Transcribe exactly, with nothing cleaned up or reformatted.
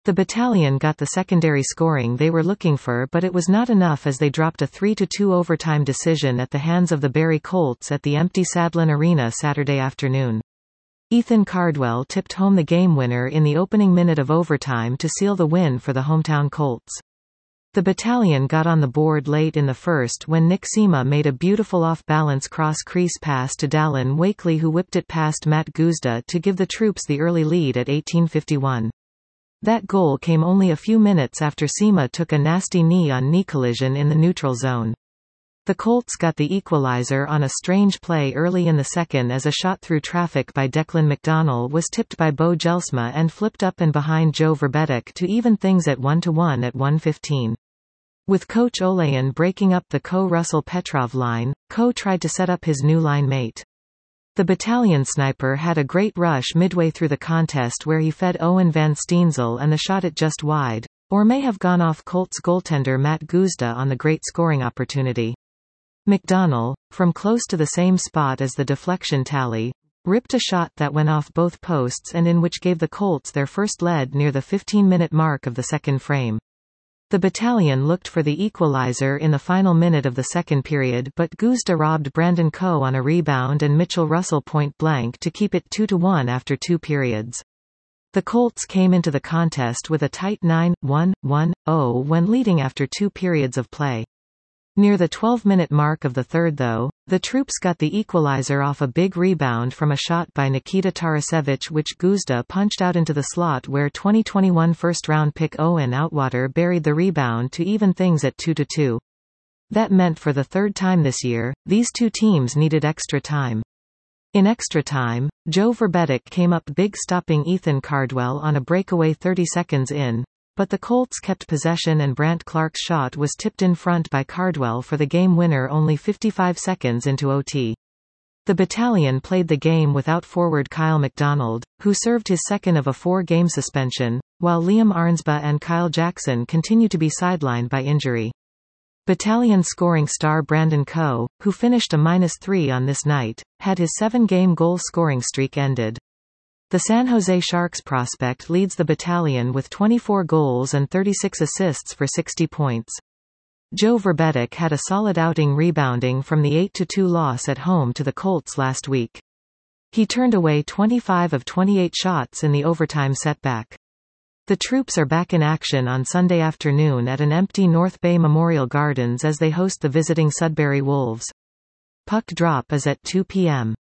The battalion got the secondary scoring they were looking for, but it was not enough as they dropped a three to two overtime decision at the hands of the Barrie Colts at the empty Sadlon Arena Saturday afternoon. Ethan Cardwell tipped home the game winner in the opening minute of overtime to seal the win for the hometown Colts. The battalion got on the board late in the first when Nick Sema made a beautiful off-balance cross-crease pass to Dallin Wakely, who whipped it past Matt Guzda to give the troops the early lead at eighteen fifty-one. That goal came only a few minutes after Sema took a nasty knee-on-knee collision in the neutral zone. The Colts got the equalizer on a strange play early in the second as a shot through traffic by Declan McDonnell was tipped by Bo Jelsma and flipped up and behind Joe Verbetic to even things at one to one at one fifteen. With coach Olayan breaking up the Co-Russell Petrov line, Co tried to set up his new line mate. The battalion sniper had a great rush midway through the contest where he fed Owen van Steensel and the shot it just wide, or may have gone off Colts goaltender Matt Guzda on the great scoring opportunity. McDonnell, from close to the same spot as the deflection tally, ripped a shot that went off both posts and in which gave the Colts their first lead near the fifteen-minute mark of the second frame. The battalion looked for the equalizer in the final minute of the second period, but Guzda robbed Brandon Coe on a rebound and Mitchell Russell point blank to keep it two to one after two periods. The Colts came into the contest with a tight nine one one oh when leading after two periods of play. Near the twelve-minute mark of the third though, the troops got the equalizer off a big rebound from a shot by Nikita Tarasevich which Guzda punched out into the slot where twenty twenty-one first-round pick Owen Outwater buried the rebound to even things at two to two. That meant for the third time this year, these two teams needed extra time. In extra time, Joe Verbetic came up big stopping Ethan Cardwell on a breakaway thirty seconds in, but the Colts kept possession and Brant Clark's shot was tipped in front by Cardwell for the game winner only fifty-five seconds into O T. The battalion played the game without forward Kyle McDonald, who served his second of a four-game suspension, while Liam Arnsba and Kyle Jackson continue to be sidelined by injury. Battalion scoring star Brandon Coe, who finished a minus three on this night, had his seven-game goal-scoring streak ended. The San Jose Sharks prospect leads the battalion with twenty-four goals and thirty-six assists for sixty points. Joe Verbetic had a solid outing rebounding from the eight to two loss at home to the Colts last week. He turned away twenty-five of twenty-eight shots in the overtime setback. The troops are back in action on Sunday afternoon at an empty North Bay Memorial Gardens as they host the visiting Sudbury Wolves. Puck drop is at two p m